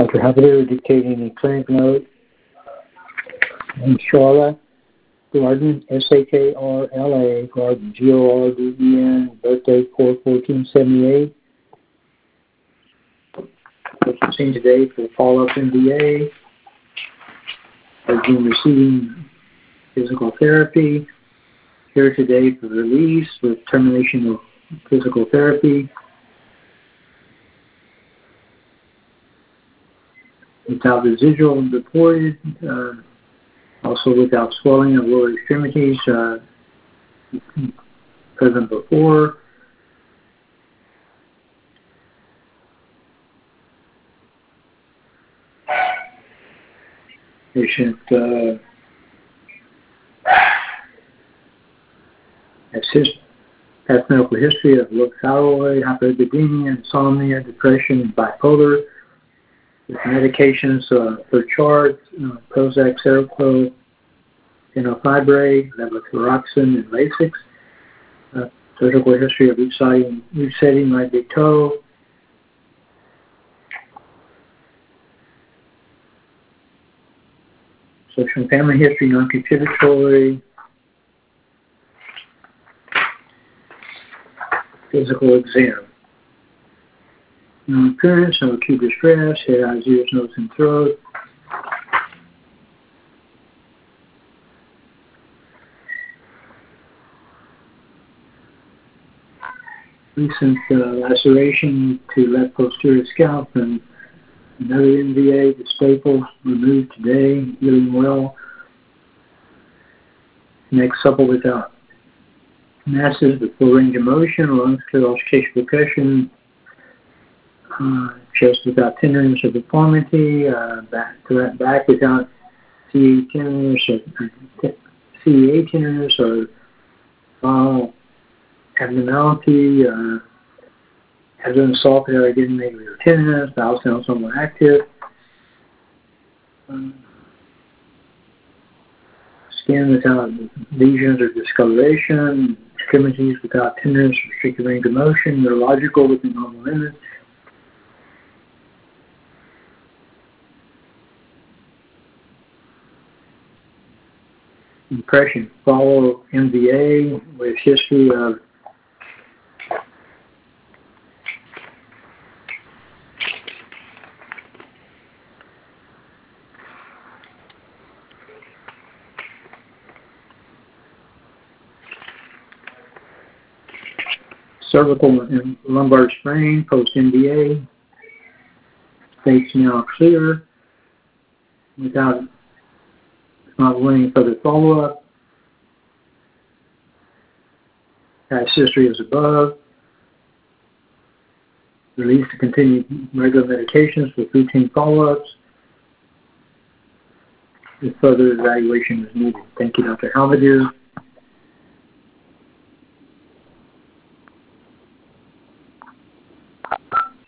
Dr. Havider dictating a clinic note. And Charlotte Garden, S-A-K-R-L-A, Garden, G-O-R-D-E-N, birthday 4/14/78. What's seen today for follow-up MDA. Has been receiving physical therapy. Here today for release with termination of physical therapy. Without residual reported, also without swelling of lower extremities present before. Patient has medical history of low thyroid, hyperlipidemia, insomnia, depression, bipolar, with medications per chart, Prozac, Seroquel, fenofibrate, levothyroxine, and Lasix. Surgical history of resetting right big toe. Social and family history, non-contributory. Physical exam. No appearance, no acute distress, head, eyes, ears, nose, and throat. Recent laceration to left posterior scalp and another MVA, the staples removed today, healing well. Neck supple without masses with full range of motion, lungs clear auscultation percussion, chest without tenderness or deformity, back without CA tenderness or abnormality, abdomen soft area getting maybe tenderness, bowel sounds somewhat active. Skin without lesions or discoloration, extremities without tenderness, restricted range of motion, neurological within normal limits. Impression, follow MVA with history of cervical and lumbar sprain, post-MVA, face now clear, without not wanting further follow-up. Past history is above. Release to continue regular medications with routine follow-ups. If further evaluation is needed. Thank you, Dr. Halvadir.